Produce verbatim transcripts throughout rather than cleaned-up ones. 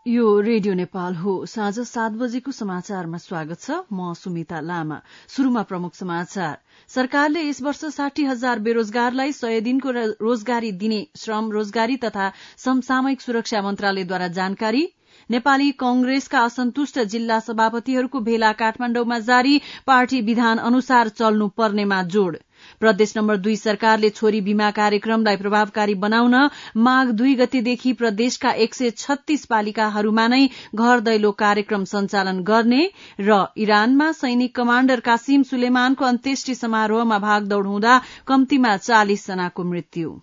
यो रेडियो नेपाल हो। साँझ सात बजेको समाचारमा स्वागत छ। म सुमिता लामा। शुरूमा प्रमुख समाचार। सरकारले यस वर्ष साठी हजार बेरोजगारलाई सय दिनको रोजगारी दिने श्रम रोजगारी तथा समसामयिक सुरक्षा मन्त्रालयद्वारा जानकारी। नेपाली कंग्रेसका असन्तुष्ट जिल्ला सभापतिहरूको भेला काठमाण्डौमा जारी, पार्टी विधान अनुसार चल्नु पर्नेमा जोड़। प्रदेश नम्बर दुई सरकारले छोरी बीमा कार्यक्रमलाई प्रभावकारी बनाउन माघ दुई गतेदेखि प्रदेशका एक सय छत्तीस पालिकाहरूमा नै घर दैलो कार्यक्रम सञ्चालन गर्ने र इरानमा सैनिक कमाण्डर कासिम सुलेमानको अन्त्येष्टि समारोहमा भागदौड़ हुँदा कम्तीमा चालिस जनाको मृत्यु।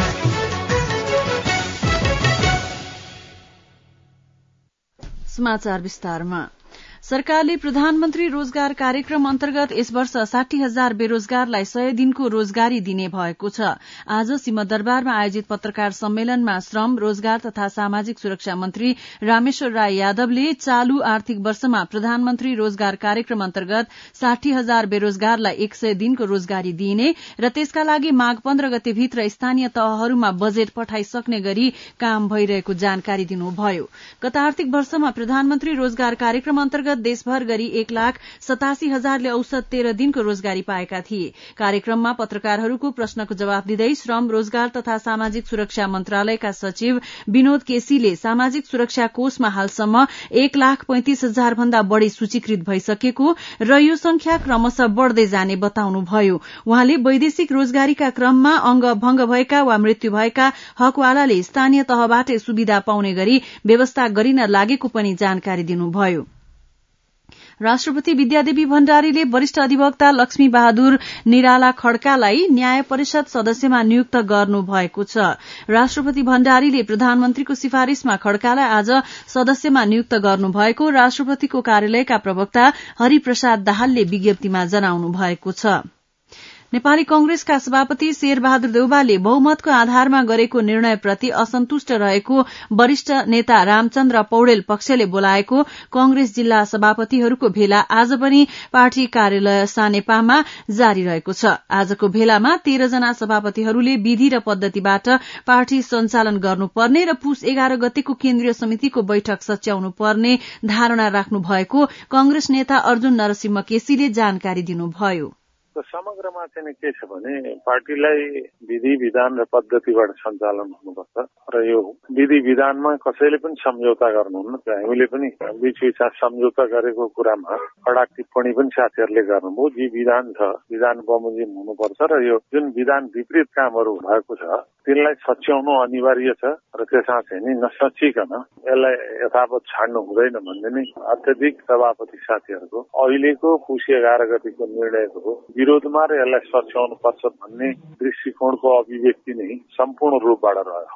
समाचार विस्तारमा। सरकारले प्रधानमन्त्री रोजगार कार्यक्रम अन्तर्गत यस वर्ष साठी हजार बेरोजगारलाई सय दिनको रोजगारी दिने भएको छ। आज सिंहदरबारमा आयोजित पत्रकार सम्मेलनमा श्रम रोजगार तथा सामाजिक सुरक्षा मन्त्री रामेश्वर राय यादवले चालू आर्थिक वर्षमा प्रधानमन्त्री रोजगार कार्यक्रम अन्तर्गत साठी हजार बेरोजगारलाई एक सय दिनको रोजगारी दिइने र त्यसका लागि माघ पन्ध्र गतेभित्र स्थानीय तहहरूमा बजेट पठाइसक्ने गरी काम भइरहेको जानकारी दिनुभयो। गत आर्थिक वर्षमा प्रधानमन्त्री रोजगार कार्यक्रम अन्तर्गत देशभर गरी एक लाख सतासी हजारले औसत तेह्र दिनको रोजगारी पाएका थिए। कार्यक्रममा पत्रकारहरूको प्रश्नको जवाब दिँदै श्रम रोजगार तथा सामाजिक सुरक्षा मन्त्रालयका सचिव विनोद केसीले सामाजिक सुरक्षा कोषमा हालसम्म एक लाख पैंतिस हजार भन्दा बढ़ी सूचीकृत भइसकेको र यो संख्या क्रमशः बढ़दै जाने बताउनुभयो। उहाँले वैदेशिक रोजगारीका क्रममा अंग भंग भएका वा मृत्यु भएका हकवालाले स्थानीय तहबाटै सुविधा पाउने गरी व्यवस्था गरिन लागेको पनि जानकारी दिनुभयो। राष्ट्रपति विद्यादेवी भण्डारीले वरिष्ठ अधिवक्ता लक्ष्मी बहादुर निराला खड्कालाई न्याय परिषद सदस्यमा नियुक्त गर्नु भएको छ। राष्ट्रपति भण्डारीले प्रधानमन्त्रीको सिफारिशमा खड्कालाई आज सदस्यमा नियुक्त गर्नु भएको राष्ट्रपतिको कार्यालयका प्रवक्ता हरिप्रसाद दाहालले विज्ञप्तिमा जनाउनु भएको छ। नेपाली कंग्रेसका सभापति शेरबहादुर देउवाले बहुमतको आधारमा गरेको निर्णयप्रति असन्तुष्ट रहेको वरिष्ठ नेता रामचन्द्र पौडेल पक्षले बोलाएको कंग्रेस जिल्ला सभापतिहरूको भेला आज पनि पार्टी कार्यालय सानेपामा जारी रहेको छ। आजको भेलामा तेह्र जना सभापतिहरूले विधि र पद्धतिबाट पार्टी सञ्चालन गर्नुपर्ने र पुस एघार गतेको केन्द्रीय समितिको बैठक सच्याउनु पर्ने धारणा राख्नु भएको कंग्रेस नेता अर्जुन नरसिंह केसीले जानकारी दिनुभयो। समग्रमा चाहिँ के छ भने पार्टीलाई विधि विधान र पद्धतिबाट सञ्चालन हुनुपर्छ र यो विधि विधानमा कसैले पनि सम्झौता गर्नुहुन्न। हामीले पनि बीच बीचमा सम्झौता गरेको कुरामा कडा टिप्पणी पनि साथीहरूले गर्नुभयो। जी विधान छ विधान बमोजिम हुनुपर्छ र यो जुन विधान विपरीत कामहरू भएको छ त्यसलाई सच्याउनु अनिवार्य छ र त्यसमा चाहिँ नि नसचिकन यसलाई यथावत छाड्नु हुँदैन भन्ने नै अत्यधिक सभापति साथीहरूको अहिलेको पुस एघार गतिको निर्णयको विरोधमा र यसलाई सच्याउनु पर्छ भन्ने दृष्टिकोणको अभिव्यक्ति नै सम्पूर्ण रूपबाट रह्यो।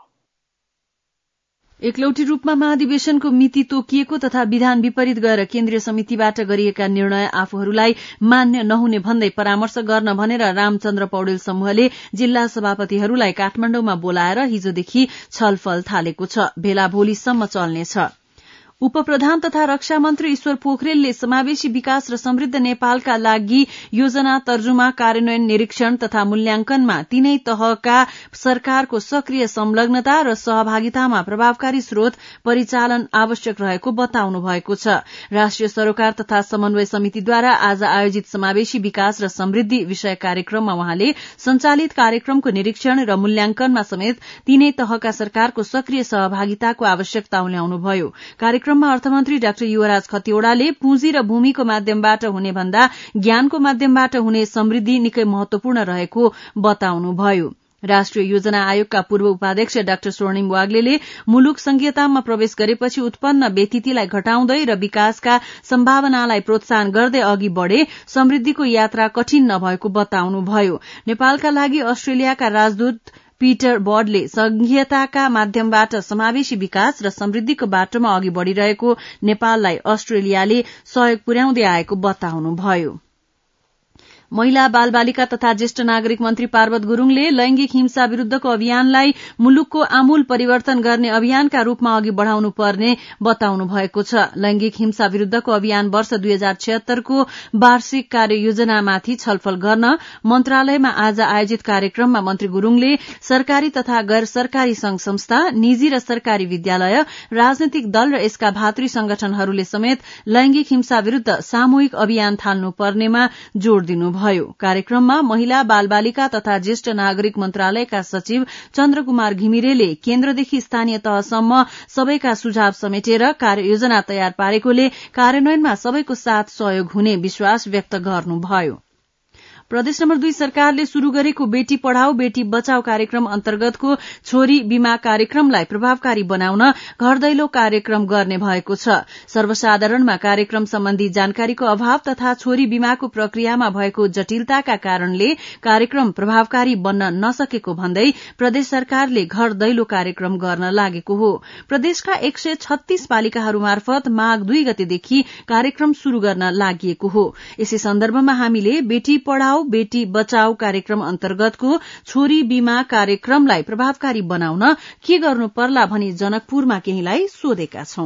एकलौटी रूपमा महाधिवेशनको मिति तोकिएको तथा विधान विपरीत गएर केन्द्रीय समितिबाट गरिएका निर्णय आफूहरूलाई मान्य नहुने भन्दै परामर्श गर्न भनेर रामचन्द्र पौडेल समूहले जिल्ला सभापतिहरूलाई काठमाण्डौमा बोलाएर हिजोदेखि छलफल थालेको छ। भेला भोलिसम्म चल्नेछ। उपप्रधान तथा रक्षा मन्त्री ईश्वर पोखरेलले समावेशी विकास र समृद्ध नेपालका लागि योजना तर्जुमा कार्यान्वयन निरीक्षण तथा मूल्याङ्कनमा तीनै तहका सरकारको सक्रिय संलग्नता र सहभागितामा प्रभावकारी स्रोत परिचालन आवश्यक रहेको बताउनु भएको छ। राष्ट्रिय सरोकार तथा समन्वय समितिद्वारा आज आयोजित समावेशी विकास र समृद्धि विषय कार्यक्रममा उहाँले सञ्चालित कार्यक्रमको निरीक्षण र मूल्याङ्कनमा समेत तीनै तहका सरकारको सक्रिय सहभागिताको आवश्यकता उल्याउनुभयो। कार्यक्रम अर्थमन्त्री डाक्टर युवराज खतिवड़ाले पुँजी र भूमिको माध्यमबाट हुने भन्दा ज्ञानको माध्यमबाट हुने समृद्धि निकै महत्वपूर्ण रहेको बताउनुभयो। राष्ट्रिय योजना आयोगका पूर्व उपाध्यक्ष डाक्टर स्वर्णिम वाग्लेले मुलुक संघीयतामा प्रवेश गरेपछि उत्पन्न व्यतिथिलाई घटाउँदै र विकासका सम्भावनालाई प्रोत्साहन गर्दै अघि बढ़े समृद्धिको यात्रा कठिन नभएको बताउनुभयो। नेपालका लागि अस्ट्रेलियाका राजदूत पीटर बर्डले संघीयताका माध्यमबाट समावेशी विकास र समृद्धिको बाटोमा अघि बढ़िरहेको नेपाललाई अस्ट्रेलियाले सहयोग पुर्याउँदै आएको बताउनुभयो। महिला बालबालिका तथा ज्येष्ठ नागरिक मन्त्री पार्वत गुरूङले लैंगिक हिंसा विरूद्धको अभियानलाई मुलुकको आमूल परिवर्तन गर्ने अभियानका रूपमा अघि बढ़ाउनु पर्ने बताउनु भएको छ। लैंगिक हिंसा विरूद्धको अभियान वर्ष दुई हजार छिहत्तरको वार्षिक कार्ययोजनामाथि छलफल गर्न मन्त्रालयमा आज आयोजित कार्यक्रममा मन्त्री गुरूङले सरकारी तथा गैर सरकारी संघ संस्था, निजी र सरकारी विद्यालय, राजनैतिक दल र यसका भातृ संगठनहरूले समेत लैंगिक हिंसा विरूद्ध सामूहिक अभियान थाल्नु पर्नेमा जोड़ दिनुभयो। कार्यक्रममा महिला बालबालिका तथा ज्येष्ठ नागरिक मन्त्रालयका सचिव चन्द्र कुमार घिमिरेले केन्द्रदेखि स्थानीय तहसम्म सबैका सुझाव समेटेर कार्ययोजना तयार पारेकोले कार्यान्वयनमा सबैको साथ सहयोग हुने विश्वास व्यक्त गर्नुभयो। प्रदेश नम्बर दुई सरकारले शुरू गरेको बेटी पढ़ाओ बेटी बचाओ कार्यक्रम अन्तर्गतको छोरी बीमा कार्यक्रमलाई प्रभावकारी बनाउन घर दैलो कार्यक्रम गर्ने भएको छ। सर्वसाधारणमा कार्यक्रम सम्बन्धी जानकारीको अभाव तथा छोरी बीमाको प्रक्रियामा भएको जटिलताका कारणले कार्यक्रम प्रभावकारी बन्न नसकेको भन्दै प्रदेश सरकारले घर दैलो कार्यक्रम गर्न लागेको हो। प्रदेशका एक सय छत्तीस पालिकाहरू मार्फत माघ दुई गतेदेखि कार्यक्रम शुरू गर्न लागि हो। यसै सन्दर्भमा हामीले बेटी पढ़ाओ बेटी बचाओ कार्यक्रम अन्तर्गतको छोरी बीमा कार्यक्रमलाई प्रभावकारी बनाउन के गर्नु पर्ला भनी जनकपुरमा केहीलाई सोधेका छौं।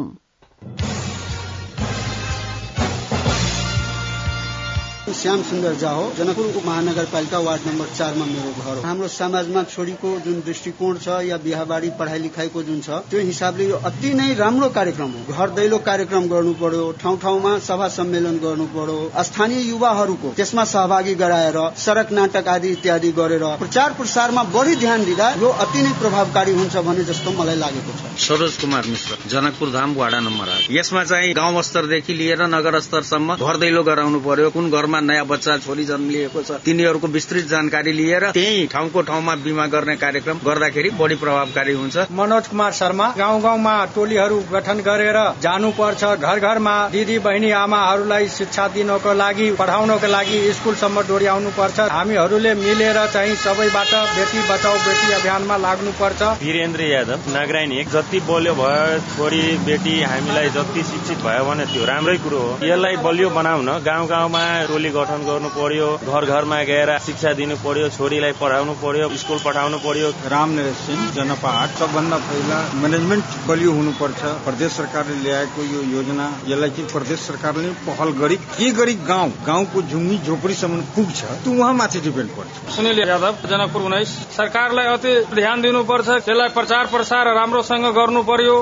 श्याम सुन्दर झा हो, जनकपुर महानगरपालिका वार्ड नम्बर चारमा मेरो घर हो। हाम्रो समाजमा छोरीको जुन दृष्टिकोण छ या बिहाबारी पढाइ लेखाइको जुन छ त्यो हिसाबले यो अति नै राम्रो कार्यक्रम हो। घर दैलो कार्यक्रम गर्नु पर्यो, ठाउँ ठाउँमा सभा सम्मेलन गर्नु पर्यो, स्थानीय युवाहरूको त्यसमा सहभागी गराएर सड़क नाटक आदि इत्यादि गरेर प्रचार प्रसारमा बढी ध्यान दिँदा यो अति नै प्रभावकारी हुन्छ भन्ने जस्तो मलाई लागेको छ। सरोज कुमार मिश्र, जनकपुर धाम वाडा नम्बर आठ। यसमा चाहिँ गाउँ स्तरदेखि लिएर नगर स्तरसम्म घर दैलो गराउनु पर्यो। कुन घरमा नयाँ बच्चा छोरी जन्मिएको छ तिनीहरूको विस्तृत जानकारी लिएर त्यही ठाउँको ठाउँमा बीमा गर्ने कार्यक्रम गर्दाखेरि बढी प्रभावकारी हुन्छ। मनोज कुमार शर्मा, गाउँ गाउँमा टोलीहरू गठन गरेर जानुपर्छ। घर घरमा दिदी बहिनी आमाहरूलाई शिक्षा दिनको लागि पढाउनको लागि स्कुलसम्म डोर्याउनु पर्छ। हामीहरूले मिलेर चाहिँ सबैबाट बेटी बचाओ बेटी अभियानमा लाग्नुपर्छ। वीरेन्द्र यादव, नागरायण एक। जति बोल्यो भयो छोरी बेटी हामीलाई जति शिक्षित भयो भने त्यो राम्रै कुरो हो। यसलाई बलियो बनाउन गाउँ गाउँमा टोली गठन गर्नु पर्यो, घर घरमा गएर शिक्षा दिनु पर्यो, छोरीलाई पढाउनु पर्यो, स्कुल पठाउनु पर्यो। रामनरेश सिंह, जनपाहाड। सबभन्दा पहिला म्यानेजमेन्ट बलियो हुनुपर्छ। प्रदेश सरकारले ल्याएको यो योजना यसलाई चाहिँ प्रदेश सरकारले पहल गरी के गरी गाउँ गाउँको झुम्मी झोपडीसम्म पुग्छ त्यो उहाँमाथि डिपेन्ड पर्छ। सुनिल यादव, जनकपुर उन्नाइस। सरकारलाई अति ध्यान दिनुपर्छ, त्यसलाई प्रचार प्रसार राम्रोसँग गर्नु पर्यो।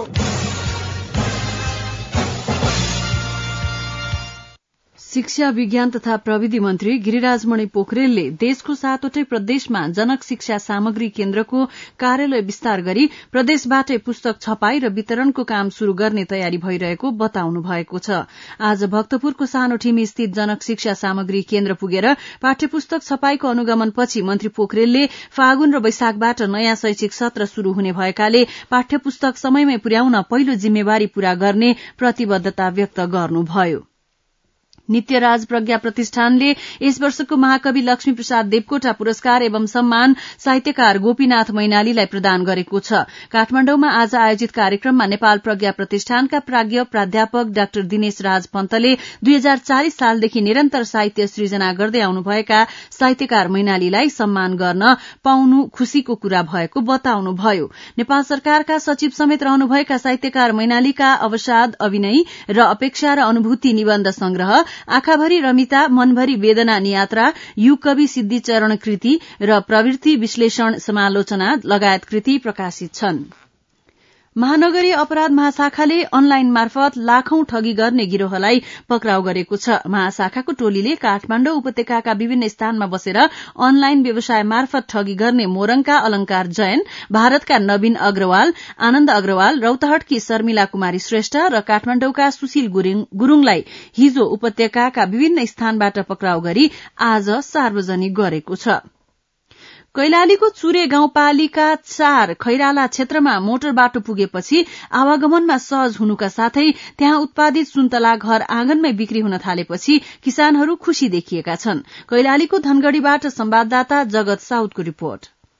शिक्षा विज्ञान तथा प्रविधि मन्त्री गिरिराजमणि पोखरेलले देशको सातवटै प्रदेशमा जनक शिक्षा सामग्री केन्द्रको कार्यालय विस्तार गरी प्रदेशबाटै पुस्तक छपाई र वितरणको काम शुरू गर्ने तयारी भइरहेको बताउनु भएको छ। आज भक्तपुरको सानो ठिमी स्थित जनक शिक्षा सामग्री केन्द्र पुगेर पाठ्य पुस्तक छपाईको अनुगमनपछि मन्त्री पोखरेलले फागुन र वैशाखबाट नयाँ शैक्षिक सत्र शुरू हुने भएकाले पाठ्य पुस्तक समयमै पुर्याउन पहिलो जिम्मेवारी पूरा गर्ने प्रतिबद्धता व्यक्त गर्नुभयो। नित्यराज प्रज्ञा प्रतिष्ठानले यस वर्षको महाकवि लक्ष्मी प्रसाद देवकोटा पुरस्कार एवं सम्मान साहित्यकार गोपीनाथ मैनालीलाई प्रदान गरेको छ। काठमाडौँमा आज आयोजित कार्यक्रममा नेपाल प्रज्ञा प्रतिष्ठानका प्राज्ञ प्राध्यापक डाक्टर दिनेश राज पन्तले दुई हजार चालिस सालदेखि निरन्तर साहित्य सृजना गर्दै आउनुभएका साहित्यकार मैनालीलाई सम्मान गर्न पाउनु खुशीको कुरा भएको बताउनुभयो। नेपाल सरकारका सचिव समेत रहनुभएका साहित्यकार मैनालीका अवसाद, अभिनय र अपेक्षा र अनुभूति निबन्ध संग्रह, आँखाभरि रमिता मनभरि वेदना नियात्रा, युग कवि सिद्धिचरण कृति र प्रवृत्ति विश्लेषण समालोचना लगायत कृति प्रकाशित छन्। महानगरीय अपराध महाशाखाले अनलाइन मार्फत लाखौं ठगी गर्ने गिरोहलाई पक्राउ गरेको छ। महाशाखाको टोलीले काठमाडौँ उपत्यकाका विभिन्न स्थानमा बसेर अनलाइन व्यवसाय मार्फत ठगी गर्ने मोरङका अलंकार जैन, भारतका नवीन अग्रवाल, आनन्द अग्रवाल, रौतहटकी शर्मिला कुमारी श्रेष्ठ र काठमाडौँका सुशील गुरूङलाई हिजो उपत्यकाका विभिन्न स्थानबाट पक्राउ गरी आज सार्वजनिक गरेको छ। कैलालीको चुरे गाउँपालिका चार खैराला क्षेत्रमा मोटर बाटो पुगेपछि आवागमनमा सहज हुनुका साथै त्यहाँ उत्पादित सुन्तला घर आँगनमै बिक्री हुन थालेपछि किसानहरू खुशी देखिएका छन्। कैलालीको धनगढ़ीबाट संवाददाता जगत साउदको रिपोर्ट।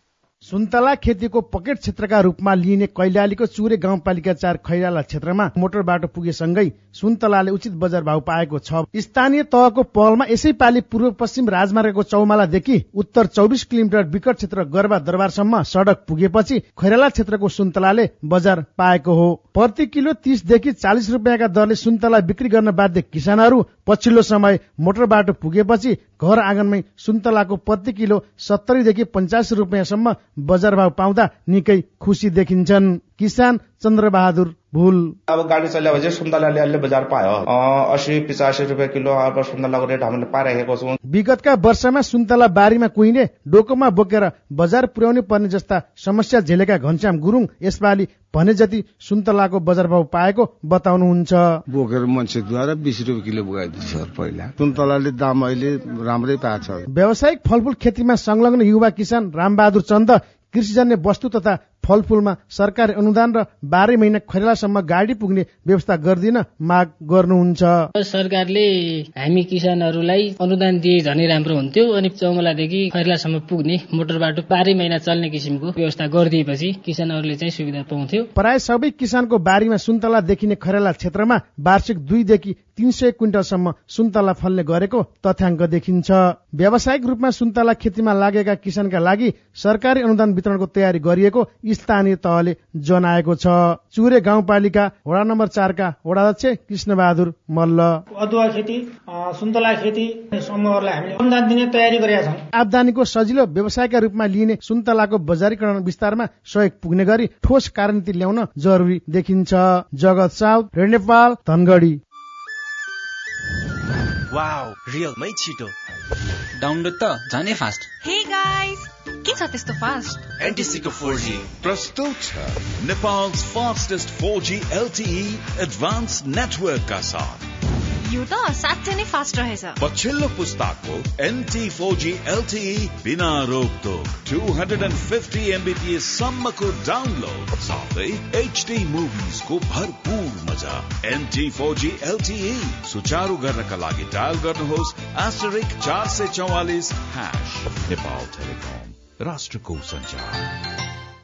सुन्तला खेतीको पकेट क्षेत्रका रूपमा लिइने कैलालीको चुरे गाउँपालिका चार खैराला क्षेत्रमा मोटर बाटो पुगेसँगै सुन्तलाले उचित बजार भाव पाएको छ। स्थानीय तहको पहलमा यसै पालि पूर्व पश्चिम राजमार्गको चौमालादेखि उत्तर चौबिस किलोमिटर विकट क्षेत्र गरबा दरबारसम्म सड़क पुगेपछि खैराला क्षेत्रको सुन्तलाले बजार पाएको हो। प्रति किलो तीसदेखि चालिस रुपियाँका दरले सुन्तला बिक्री गर्न बाध्य किसानहरू पछिल्लो समय मोटर बाटो पुगेपछि घर आँगनमै सुन्तलाको प्रति किलो सत्तरीदेखि पञ्चासी रुपियाँसम्म बजार भाव पाउँदा निकै खुसी देखिन्छन्। किसान चन्द्रबहादुर भूल अब गाडी चलेपछि सुन्तलाले अलि बजार पायो अस्सी पचासी रुपियाँ किलो अब सुन्तलाको रेट हामीले पाइरहेको छौँ। विगतका वर्षमा सुन्तला बारीमा कुहिने डोकोमा बोकेर बजार पुर्याउनु पर्ने जस्ता समस्या झेलेका घनश्याम गुरुङ यसपालि भने जति सुन्तलाको बजार भाव पाएको बताउनुहुन्छ। बोकेर मान्छेद्वारा बीस रुपियाँ किलो बोकाइदिन्छ पहिला। सुन्तलाले दाम अहिले राम्रै पाएको छ। व्यावसायिक फलफूल खेतीमा संलग्न युवा किसान रामबहादुर चन्द कृषिजन्य वस्तु तथा फलफूलमा सरकारी अनुदान र बाह्रै महिना खैरालासम्म गाडी पुग्ने व्यवस्था गरिदिन माग गर्नुहुन्छ। सरकारले हामी किसानहरूलाई अनुदान दिए झनै राम्रो हुन्थ्यो अनि चौमलादेखि खैरालासम्म पुग्ने मोटर बाटो बाह्रै महिना चल्ने किसिमको व्यवस्था गरिदिएपछि किसानहरूले चाहिँ सुविधा पाउँथ्यो। प्राय सबै किसानको बारीमा सुन्तला देखिने खैराला क्षेत्रमा वार्षिक दुईदेखि तीन सय क्विन्टलसम्म सुन्तला फल्ने गरेको तथ्याङ्क देखिन्छ। व्यावसायिक रूपमा सुन्तला खेतीमा लागेका किसानका लागि सरकारी अनुदान वितरणको तयारी गरिएको स्थानीय तहले जनाएको छ। चुरे गाउँपालिका वडा नम्बर चारका वडाध्यक्ष कृष्णबहादुर मल्ल अदुवा खेती सुन्तला खेती समूहहरूलाई हामीले अनुदान दिने तयारी गरेका छौँ। आम्दानीको सजिलो व्यवसायका रूपमा लिइने सुन्तलाको बजारीकरण विस्तारमा सहयोग पुग्ने गरी ठोस कार्यनीति ल्याउन जरुरी देखिन्छ। Jagat south red Nepal Dhangadhi. Wow रियलमै छिटो डाउनलोड त जाने फास्ट। हे गाइस के छ त्यस्तो फास्ट? एनटिसीको फोर जी प्रस्तुत छ Nepal's fastest four G L T E advance network का साथ। यो त साँच्चै नै फास्ट रहेछ। पछिल्लो पुस्ताको N T four G L T E बिना रोकटोक two hundred fifty मेगाबिट्स सम्मको डाउनलोड साथै H D मुभिज को भरपूर मजा। N T four G L T E सुचारू गर्नका लागि डायल गर्नुहोस् एस्टरिक चार सय चौवालिस हैश। नेपाल टेलिकम राष्ट्रको संचार।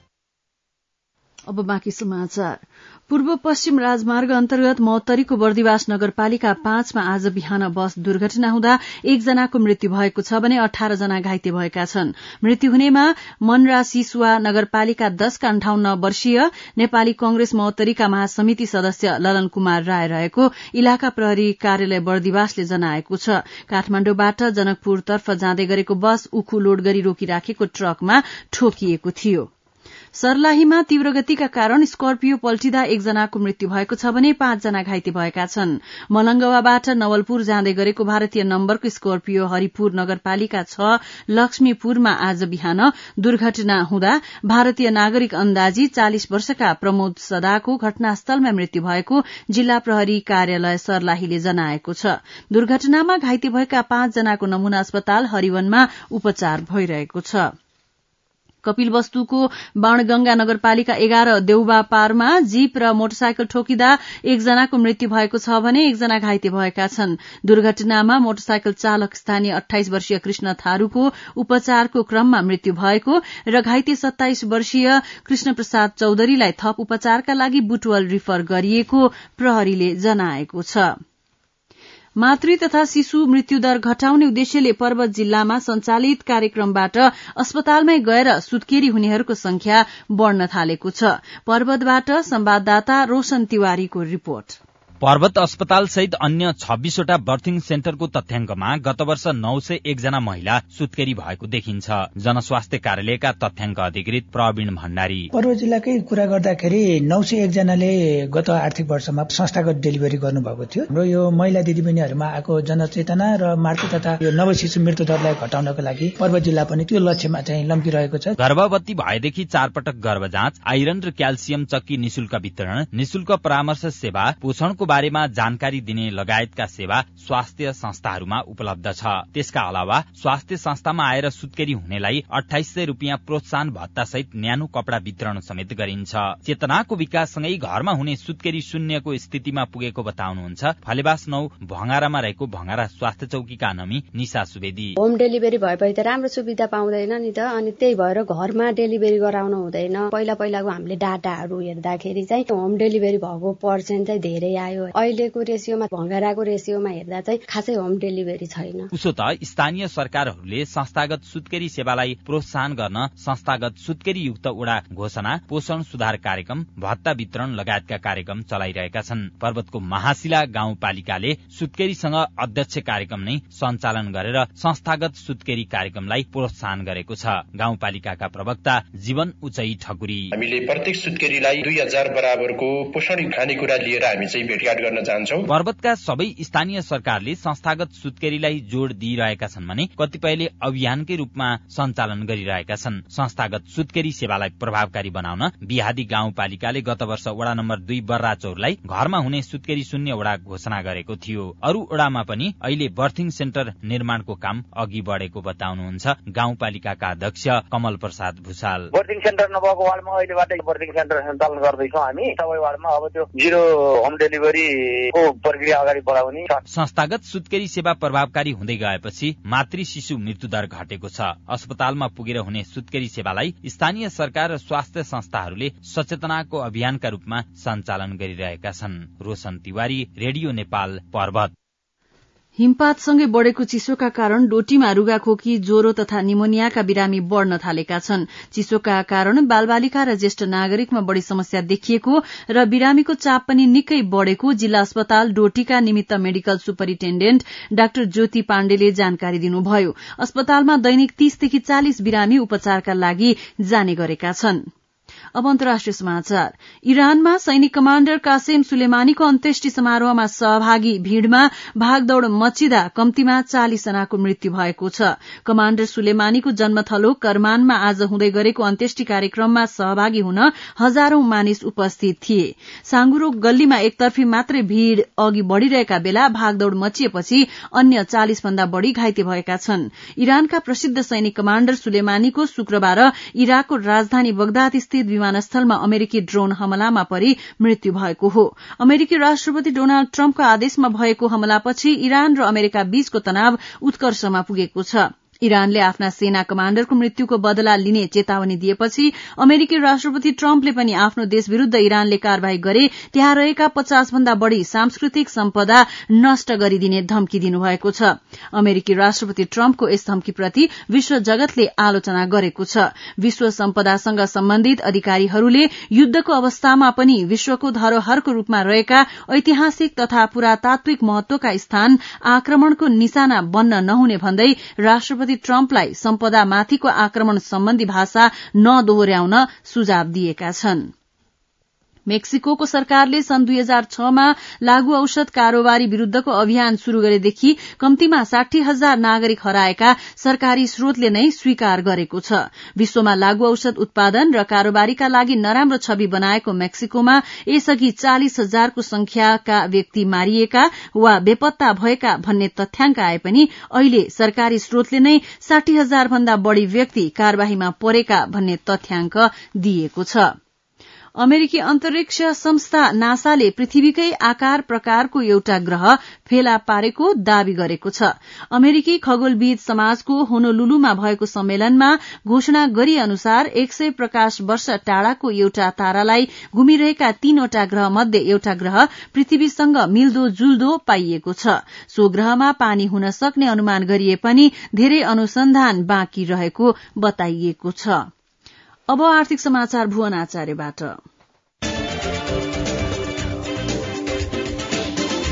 अब बाँकी समाचार। पूर्व पश्चिम राजमार्ग अन्तर्गत मौतरीको बर्दिवास नगरपालिका पाँचमा आज बिहान बस दुर्घटना हुँदा एकजनाको मृत्यु भएको छ भने अठार जना घाइते भएका छन्। मृत्यु हुनेमा मनरा सिसुवा नगरपालिका दशका अन्ठाउन्न वर्षीय नेपाली कंग्रेस मौतरीका महासमिति सदस्य ललन कुमार राय रहेको इलाका प्रहरी कार्यालय बर्दिवासले जनाएको छ। काठमाण्डुबाट जनकपुरतर्फ जाँदै गरेको बस उखु लोड गरी रोकिराखेको ट्रकमा ठोकिएको थियो। सर्लाहीमा तीव्र गतिका कारण स्कर्पियो पल्टिँदा एकजनाको मृत्यु भएको छ भने पाँचजना घाइते भएका छन्। मलंगवाबाट नवलपुर जाँदै गरेको भारतीय नम्बरको स्कर्पियो हरिपुर नगरपालिका छ लक्ष्मीपुरमा आज बिहान दुर्घटना हुँदा भारतीय नागरिक अन्दाजी चालिस वर्षका प्रमोद सदाको घटनास्थलमा मृत्यु भएको जिल्ला प्रहरी कार्यालय सर्लाहीले जनाएको छ। दुर्घटनामा घाइते भएका पाँचजनाको नमूना अस्पताल हरिवनमा उपचार भइरहेको छ। कपिलवस्तुको बाणगंगा नगरपालिका एघार देउबापारमा जीप र मोटरसाइकल ठोकिँदा एकजनाको मृत्यु भएको छ भने एकजना घाइते भएका छन्। दुर्घटनामा मोटरसाइकल चालक स्थानीय अठाइस वर्षीय कृष्ण थारूको उपचारको क्रममा मृत्यु भएको र घाइते सत्ताइस वर्षीय कृष्ण प्रसाद चौधरीलाई थप उपचारका लागि बुटवल रिफर गरिएको प्रहरीले जनाएको छ। मातृ तथा शिशु मृत्युदर घटाउने उद्देश्यले पर्वत जिल्लामा सञ्चालित कार्यक्रमबाट अस्पतालमै गएर सुत्केरी हुनेहरूको संख्या बढ़न थालेको छ। पर्वतबाट संवाददाता रोशन तिवारीको रिपोर्ट। पर्वत अस्पताल सहित अन्य छब्बीसवटा बर्थिङ सेन्टरको तथ्याङ्कमा गत वर्ष नौ सय एकजना महिला सुत्केरी भएको देखिन्छ। जनस्वास्थ्य कार्यालयका तथ्याङ्क अधिकृत प्रवीण भण्डारी पर्वत जिल्लाकै कुरा गर्दाखेरि नौ सय एकजनाले गत आर्थिक वर्षमा संस्थागत डेलिभरी गर्नुभएको थियो। र यो महिला दिदीबहिनीहरूमा आएको जनचेतना र मातृ तथा यो नवशिशु मृत्यु दरलाई घटाउनको लागि पर्वत जिल्ला पनि त्यो लक्ष्यमा चाहिँ लम्किरहेको छ। गर्भवती भएदेखि चार पटक गर्भ जाँच, आइरन र क्याल्सियम चक्की निशुल्क वितरण, निशुल्क परामर्श सेवा, पोषणको बारेमा जानकारी दिने लगायतका सेवा स्वास्थ्य संस्थाहरूमा उपलब्ध छ। त्यसका अलावा स्वास्थ्य संस्थामा आएर सुत्केरी हुनेलाई अठाइस सय रुपियाँ प्रोत्साहन भत्ता सहित न्यानो कपडा वितरण समेत गरिन्छ। चेतनाको विकाससँगै घरमा हुने सुत्केरी शून्यको स्थितिमा पुगेको बताउनुहुन्छ फलेवास नौ भंगारामा रहेको भंगारा स्वास्थ्य चौकीका नमी निशा सुवेदी। होम डेलिभरी भएपछि त राम्रो सुविधा पाउँदैन नि त, अनि त्यही भएर घरमा डेलिभरी गराउन हुँदैन। पहिला पहिलाको हामीले डाटाहरू हेर्दाखेरि चाहिँ होम डेलिभरी भएको पर्सेन्ट चाहिँ धेरै आयो। अहिलेको रेसियोमा भंगाराको रेसियोमा हेर्दा चाहिँ खासै होम डेलिभरी छैन। उसो त स्थानीय सरकारहरूले संस्थागत सुत्केरी सेवालाई प्रोत्साहन गर्न संस्थागत सुत्केरी युक्त वडा घोषणा, पोषण सुधार कार्यक्रम, भत्ता वितरण लगायतका कार्यक्रम चलाइरहेका छन्। पर्वतको महाशिला गाउँपालिकाले सुत्केरीसँग अध्यक्ष कार्यक्रम नै सञ्चालन गरेर संस्थागत सुत्केरी कार्यक्रमलाई प्रोत्साहन गरेको छ। गाउँपालिकाका प्रवक्ता जीवन उचै ठकुरी। हामीले प्रत्येक सुत्केरीलाई दुई हजार बराबरको पोषण खानेकुरा लिएर हामी चाहिँ भेटघाट गर्न चाहन्छौं। पर्वतका सबै स्थानीय सरकारले संस्थागत सुत्केरीलाई जोड़ दिइरहेका छन् भने कतिपयले अभियानकै रूपमा सञ्चालन गरिरहेका छन्। संस्थागत सुत्केरी सेवालाई प्रभावकारी बनाउन बिहादी गाउँपालिकाले गत वर्ष वडा नम्बर दुई बर्राचौरलाई घरमा हुने सुत्केरी शून्य वडा घोषणा गरेको थियो। अरू वडामा पनि अहिले बर्थिङ सेन्टर निर्माणको काम अघि बढेको बताउनुहुन्छ गाउँपालिकाका अध्यक्ष कमल प्रसाद भूषाल। बर्थिङ सेन्टर नभएको वार्डमा अहिलेबाट बर्थिङ सेन्टर सञ्चालन गर्दैछौँ हामी। सबै वार्डमा अब त्यो जिरो होम डेलिभरीको प्रक्रिया अगाडि बढाउने। संस्थागत सुत्केरी सेवा प्रभावकारी हुँदै गएपछि मातृ शिशु मृत्युदर घटेको छ। अस्पतालमा पुगेर हुने सुत्केरी सेवालाई स्थानीय सरकार र स्वास्थ्य संस्थाहरूले सचेतनाको अभियानका रूपमा सञ्चालन गरिरहेका छन्। रोशन तिवारी, रेडियो नेपाल, पर्वत। हिमपातसँगै बढ़ेको चिसोका कारण डोटीमा रुगाखोकी, ज्वरो तथा निमोनियाका बिरामी बढ़न थालेका छन्। चिसोका कारण बालबालिका र ज्येष्ठ नागरिकमा बढ़ी समस्या देखिएको र बिरामीको चाप पनि निकै बढ़ेको जिल्ला अस्पताल डोटीका निमित्त मेडिकल सुपरिन्टेण्डेन्ट डाक्टर ज्योति पाण्डेले जानकारी दिनुभयो। अस्पतालमा दैनिक तीसदेखि चालिस बिरामी उपचारका लागि जाने गरेका छन्। अब अन्तर्राष्ट्रिय समाचार। इरानमा सैनिक कमाण्डर कासेम सुलेमानीको अन्त्येष्टि समारोहमा सहभागी भीड़मा भागदौड़ मचिँदा कम्तीमा चालिस जनाको मृत्यु भएको छ। कमाण्डर सुलेमानीको जन्मथलो करमानमा आज हुँदै गरेको अन्त्येष्टि कार्यक्रममा सहभागी हुन हजारौं मानिस उपस्थित थिए। साङ्गुरो गल्लीमा एकतर्फी मात्रै भीड़ अघि बढ़िरहेका बेला भागदौड़ मचिएपछि अन्य चालिस भन्दा बढ़ी घाइते भएका छन्। इरानका प्रसिद्ध सैनिक कमाण्डर सुलेमानीको शुक्रबार इराकको राजधानी बगदाद स्थित विमानस्थलमा अमेरिकी ड्रोन हमलामा परि मृत्यु भएको हो। अमेरिकी राष्ट्रपति डोनाल्ड ट्रम्पको आदेशमा भएको हमलापछि इरान र अमेरिका बीचको तनाव उत्कर्षमा पुगेको छ। इरानले आफ्ना सेना कमाण्डरको मृत्युको बदला लिने चेतावनी दिएपछि अमेरिकी राष्ट्रपति ट्रम्पले पनि आफ्नो देश विरूद्ध इरानले कार्यवाही गरे त्यहाँ रहेका पचास भन्दा बढ़ी सांस्कृतिक सम्पदा नष्ट गरिदिने धम्की दिनुभएको छ। अमेरिकी राष्ट्रपति ट्रम्पको यस धम्कीप्रति विश्व जगतले आलोचना गरेको छ। विश्व सम्पदासँग सम्बन्धित अधिकारीहरूले युद्धको अवस्थामा पनि विश्वको धरोहरको रूपमा रहेका ऐतिहासिक तथा पुरातात्विक महत्वका स्थान आक्रमणको निशाना बन्न नहुने भन्दै राष्ट्रपति ट्रम्पलाई सम्पदामाथिको आक्रमण सम्बन्धी भाषा नदोहोर्याउन सुझाव दिएका छन्। मेक्सिको सरकारले सन् दुई हजार छमा लागू औषध कारोबारी विरूद्धको अभियान शुरू गरेदेखि कम्तीमा साठी हजार नागरिक हराएका सरकारी स्रोतले नै स्वीकार गरेको छ। विश्वमा लागू औषध उत्पादन र कारोबारीका लागि नराम्रो छवि बनाएको मेक्सिकोमा यसअघि चालिस हजारको संख्याका व्यक्ति मारिएका वा बेपत्ता भएका भन्ने तथ्याङ्क आए पनि अहिले सरकारी स्रोतले नै साठी हजार भन्दा बढ़ी व्यक्ति कार्यवाहीमा परेका भन्ने तथ्याङ्क दिएको छ। अमेरिकी अन्तरिक्ष संस्था नासाले पृथ्वीकै आकार प्रकारको एउटा ग्रह फेला पारेको दावी गरेको छ। अमेरिकी खगोलविद समाजको होनोलुलुमा भएको सम्मेलनमा घोषणा गरे अनुसार एक सय प्रकाश वर्ष टाढाको एउटा तारालाई घुमिरहेका तीनवटा ग्रह मध्ये एउटा ग्रह पृथ्वीसँग मिल्दो जुल्दो पाइएको छ। सो ग्रहमा पानी हुन सक्ने अनुमान गरिए पनि धेरै अनुसन्धान बाँकी रहेको बताइएको छ। अब आर्थिक समाचार भुवन आचार्यबाट।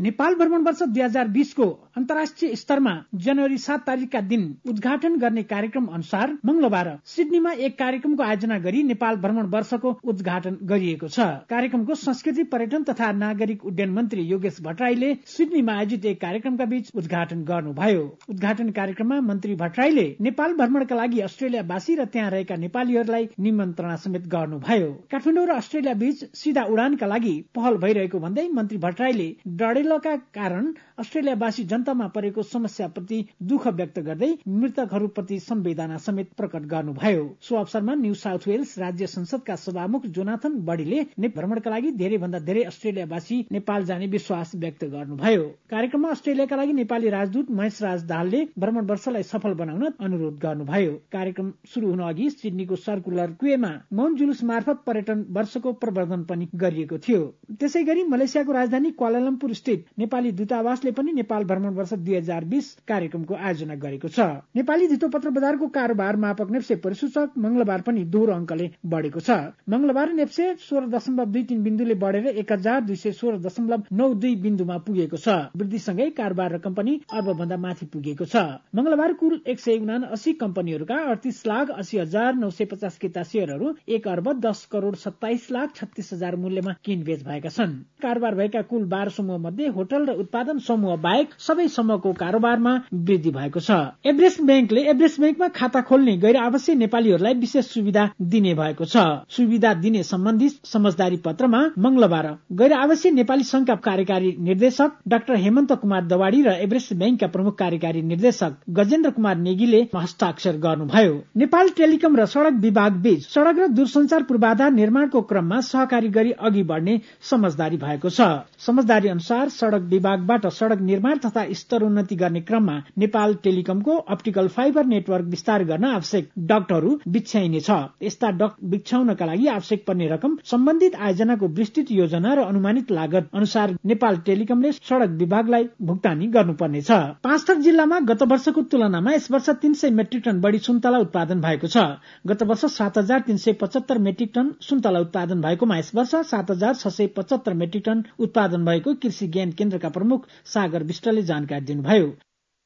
नेपाल भ्रमण वर्ष दुई हजार बीसको अन्तर्राष्ट्रिय स्तरमा जनवरी सात तारिकका दिन उद्घाटन गर्ने कार्यक्रम अनुसार मंगलबार सिडनीमा एक कार्यक्रमको आयोजना गरी नेपाल भ्रमण वर्षको उद्घाटन गरिएको छ। कार्यक्रमको संस्कृति पर्यटन तथा नागरिक उड्डयन मन्त्री योगेश भट्टराईले सिडनीमा आयोजित एक कार्यक्रमका बीच उद्घाटन गर्नुभयो। उद्घाटन कार्यक्रममा मन्त्री भट्टराईले नेपाल भ्रमणका लागि अस्ट्रेलियावासी र त्यहाँ रहेका नेपालीहरूलाई निमन्त्रणा समेत गर्नुभयो। काठमाडौँ र अस्ट्रेलिया बीच सीधा उडानका लागि पहल भइरहेको भन्दै मन्त्री भट्टराईले डडेलका कारण अस्ट्रेलियावासी जनतामा परेको समस्याप्रति दुःख व्यक्त गर्दै मृतकहरूप्रति संवेदना समेत प्रकट गर्नुभयो। सो अवसरमा न्यू साउथ वेल्स राज्य संसदका सभामुख जोनाथन बडीले भ्रमणका लागि धेरै भन्दा धेरै अस्ट्रेलियावासी नेपाल जाने विश्वास व्यक्त गर्नुभयो। कार्यक्रममा अस्ट्रेलियाका लागि नेपाली राजदूत महेश राज दाहालले भ्रमण वर्षलाई सफल बनाउन अनुरोध गर्नुभयो। कार्यक्रम शुरू हुन अघि सिडनीको सर्कुलर क्वेमा मौन जुलुस मार्फत पर्यटन वर्षको प्रवर्धन पनि गरिएको थियो। त्यसै गरी मलेसियाको राजधानी क्वालालम्पुर स्थित नेपाली दूतावासले पनि नेपाल भ्रमण वर्ष दुई हजार बीस कार्यक्रमको आयोजना गरेको छ। नेपाली धितोपत्र बजारको कारोबार मापक नेप्से परिसूचक मंगलबार पनि दोहोरो अङ्कले बढेको छ। मंगलबार नेप्से सोह्र दशमलव दुई तीन बिन्दुले बढेर एक हजार दुई सय सोह्र दशमलव नौ दुई बिन्दुमा पुगेको छ। वृद्धिसँगै कारोबार रकम पनि अर्ब भन्दा माथि पुगेको छ। मंगलबार कुल एक सय उनासी कम्पनीहरूका अडतीस लाख अस्सी हजार नौ सय पचास किता शेयरहरू एक अर्ब दस करोड़ सत्ताइस लाख छत्तीस हजार मूल्यमा किनबेच भएका छन्। कारोबार भएका कुल बाह्र समूह मध्ये होटल र उत्पादन समूह बाहेक सबै समूहको कारोबारमा वृद्धि भएको छ। एभरेस्ट ब्याङ्कले एभरेस्ट ब्याङ्कमा खाता खोल्ने गैर आवासीय नेपालीहरूलाई विशेष सुविधा दिने भएको छ। सुविधा दिने सम्बन्धी समझदारी पत्रमा मंगलबार गैर आवासीय नेपाली संघका कार्यकारी निर्देशक डाक्टर हेमन्त कुमार दवाडी र एभरेस्ट ब्याङ्कका प्रमुख कार्यकारी निर्देशक गजेन्द्र कुमार नेगीले हस्ताक्षर गर्नुभयो। नेपाल टेलिकम र सड़क विभाग बीच सड़क र दूरसञ्चार पूर्वाधार निर्माणको क्रममा सहकारी गरी अघि बढ्ने समझदारी भएको छ। समझदारी अनुसार सड़क विभागबाट सड़क निर्माण तथा स्तरोन्नति गर्ने क्रममा नेपाल टेलिकमको अप्टिकल फाइबर नेटवर्क विस्तार गर्न आवश्यक डक्टहरू बिछ्याइनेछ। यस्ता डक्ट बिछ्याउनका लागि आवश्यक पर्ने रकम सम्बन्धित आयोजनाको विस्तृत योजना र अनुमानित लागत अनुसार नेपाल टेलिकमले सड़क विभागलाई भुक्तानी गर्नुपर्नेछ। पाँचथर जिल्लामा गत वर्षको तुलनामा यस वर्ष तीन सय मेट्रिक टन बढ़ी सुन्तला उत्पादन भएको छ। गत वर्ष सात हजार तीन सय पचहत्तर मेट्रिक टन सुन्तला उत्पादन भएकोमा यस वर्ष सात हजार छ सय पचहत्तर मेट्रिक टन उत्पादन भएको कृषि ज्ञान केन्द्रका प्रमुख सागर विष्टले जानकारी दिनुभयो।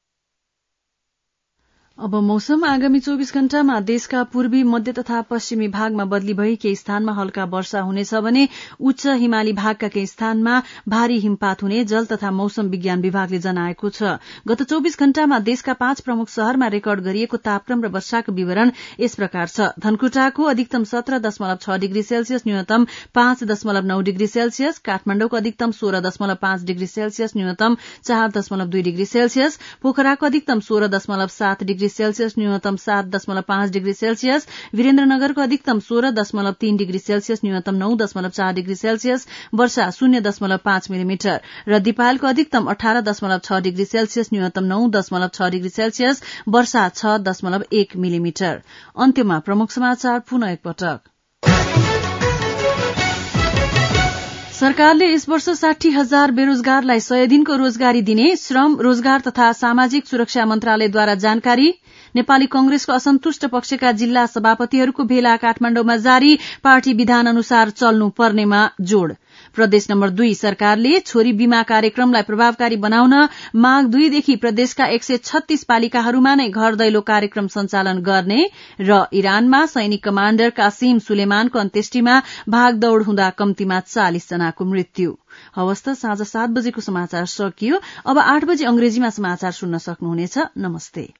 अब मौसम। आगामी चौबीस घण्टामा देशका पूर्वी मध्य तथा पश्चिमी भागमा बदली भई केही स्थानमा हल्का वर्षा हुनेछ भने उच्च हिमाली भागका केही स्थानमा भारी हिमपात हुने जल तथा मौसम विज्ञान विभागले जनाएको छ। गत चौबीस घण्टामा देशका पाँच प्रमुख शहरमा रेकर्ड गरिएको तापक्रम र वर्षाको विवरण यस प्रकार छ। धनकुटाको अधिकतम सत्र दशमलव छ डिग्री सेल्सियस, न्यूनतम पाँच दशमलव नौ डिग्री सेल्सियस, काठमाडौँको अधिकतम सोह्र दशमलव पाँच डिग्री सेल्सियस, न्यूनतम चार दशमलव दुई डिग्री सेल्सियस, पोखराको अधिकतम सोह्र दशमलव सात डिग्री सेल्सियस, न्यूनतम सात दशमलव पाँच डिग्री सेल्सियस, वीरेन्द्रनगरको अधिकतम सोह्र दशमलव तीन डिग्री सेल्सियस, न्यूनतम नौ दशमलव चार डिग्री सेल्सियस, वर्षा शून्य दशमलव पाँच मिलिमिटर र दिपायलको अधिकतम अठारह दशमलव छ डिग्री सेल्सियस, न्यूनतम नौ दशमलव छ डिग्री सेल्सियस, वर्षा छ दशमलव एक मिलिमिटर। अन्त्यमा प्रमुख समाचार पुनः एकपटक। सरकारले यस वर्ष साठी हजार बेरोजगारलाई सय दिनको रोजगारी दिने श्रम, रोजगार तथा सामाजिक सुरक्षा मन्त्रालयद्वारा जानकारी। नेपाली कंग्रेसको असन्तुष्ट पक्षका जिल्ला सभापतिहरूको भेला काठमाडौँमा जारी, पार्टी विधान अनुसार चल्नु पर्नेमा जोड़। प्रदेश नम्बर दुई सरकारले छोरी बीमा कार्यक्रमलाई प्रभावकारी बनाउन माघ दुईदेखि प्रदेशका एक सय छत्तीस पालिकाहरूमा नै घर दैलो कार्यक्रम सञ्चालन गर्ने र इरानमा सैनिक कमाण्डर कासिम सुलेमानको अन्त्येष्टिमा भागदौड़ हुँदा कम्तीमा चालिस जनाको मृत्यु। हवस् त साँझ सात बजेको समाचार सकियो। अब आठ बजे अंग्रेजीमा समाचार सुन्न सक्नुहुनेछ। नमस्ते।